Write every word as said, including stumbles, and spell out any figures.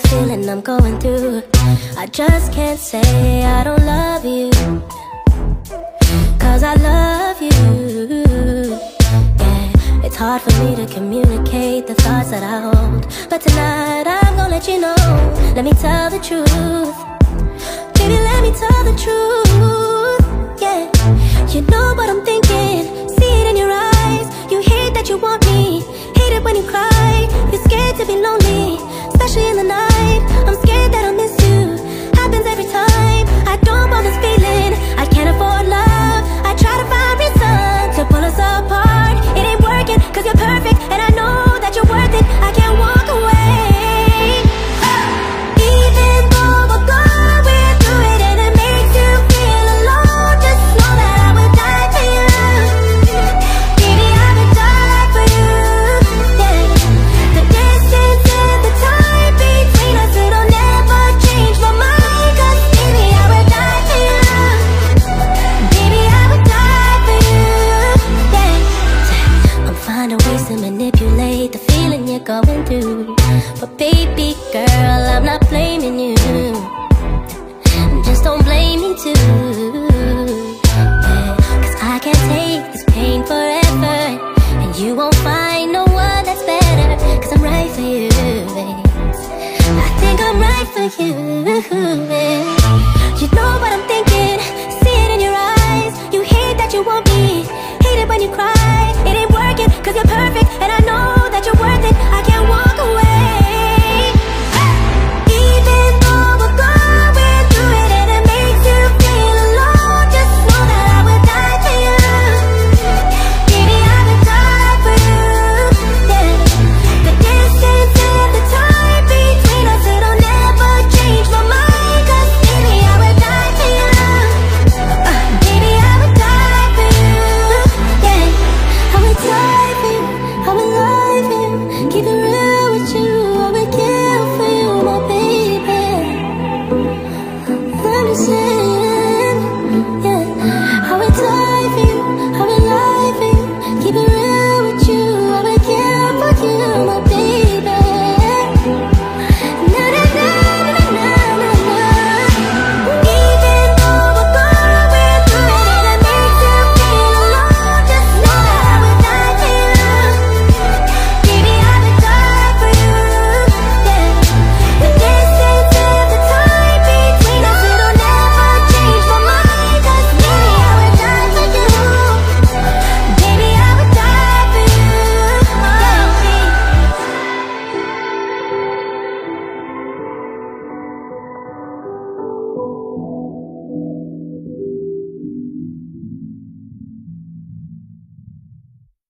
feeling I'm going through. I just can't say I don't love you, cause I love you. Yeah, it's hard for me to communicate the thoughts that I hold, but tonight I'm gonna let you know. Let me tell the truth, baby, let me tell the truth. Yeah, you know what I'm thinking, see it in your eyes. You hate that you want me, hate it when you cry. You're scared to be lonely, especially in the night. I'm scared that I'll miss you, happens every time. I don't want this feeling, I can't afford love. I try to find reason to pull us apart. It ain't working, cause you're perfect, and I know that you're worth it. I can't walk away. Even though we're going through it and it makes you feel alone, just know that I would die for you. Baby, I would die for you. Yeah. The distance and the time between us, it'll never change my mind. Cause baby, I would die for you. Baby, I would die for you. Yeah. I'm finding ways to manipulate the feeling you're going through, but baby girl, I'm not blaming you. Just don't blame me too.